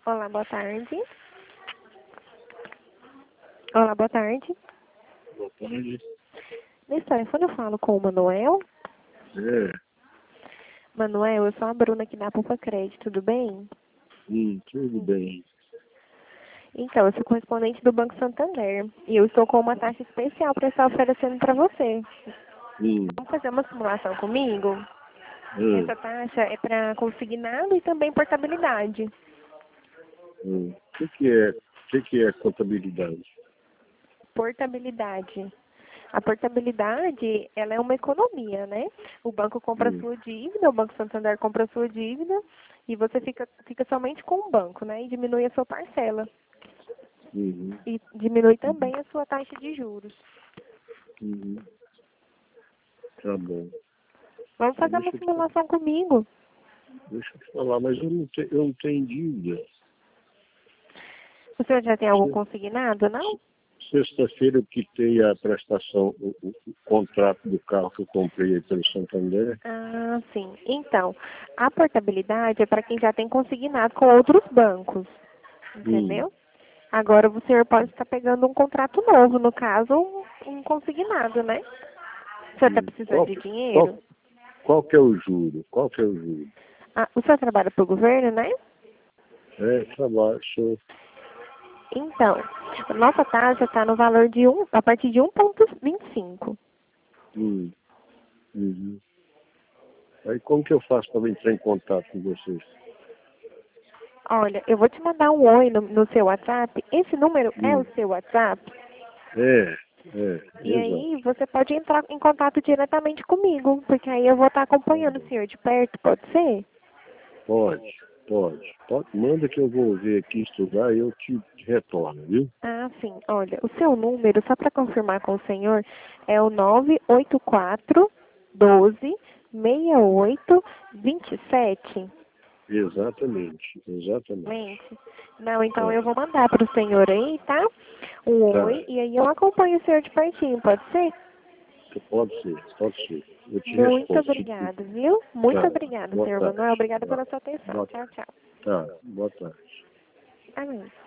Olá, boa tarde. Olá, boa tarde. Boa tarde. Nesse telefone eu falo com o Manuel. É, Manuel, eu sou a Bruna aqui da Poupa Crédito, tudo bem? tudo bem. Então, eu sou correspondente do Banco Santander e eu estou com uma taxa especial para estar oferecendo para você. Hum, Vamos fazer uma simulação comigo? hum, Essa taxa é para consignado e também portabilidade. O que é contabilidade? Portabilidade. A portabilidade, ela é uma economia, né? O banco compra a Hum, sua dívida, o Banco Santander compra a sua dívida e você fica somente com o banco, né? E diminui a sua parcela. uhum, E diminui uhum, também a sua taxa de juros. uhum. Tá bom. Vamos Mas fazer uma deixa simulação comigo. eu te falar, mas eu não tenho dívida. O senhor já tem algum Se- consignado, não? Sexta-feira eu quitei a prestação, o contrato do carro que eu comprei aí pelo Santander. Ah, sim. Então, a portabilidade é para quem já tem consignado com outros bancos, Hum, entendeu? Agora o senhor pode estar pegando um contrato novo, no caso, um consignado, né? O senhor está hum. precisando Qual, de dinheiro? qual, qual que é o juro? Qual que é o juro? Ah, o senhor trabalha para o governo, né? Trabalho, sou. Então, a nossa taxa está no valor de a partir de 1,25. Hum, uhum. Aí como que eu faço para entrar em contato com vocês? Olha, eu vou te mandar um oi no seu WhatsApp. Esse número é o Hum. seu WhatsApp? E Exato. aí você pode entrar em contato diretamente comigo, porque aí eu vou estar Tá acompanhando o bom. senhor de perto, pode ser? Pode. Manda que eu vou ver aqui, estudar e eu te retorno, viu? Ah, sim. Olha, o seu número, só para confirmar com o senhor, é o 984 12 68 27. Exatamente. Mente? Não, então Tá, eu vou mandar para o senhor aí, tá? Um oi, tá. e aí eu acompanho o senhor de pertinho, pode ser? Pode ser. Eu te Muito respondo. obrigada, viu? Muito Tá. obrigada, Boa senhor tarde. Manuel. Obrigada Tá. pela sua atenção. Boa, Tchau, tchau. tá. Boa tarde. Amém.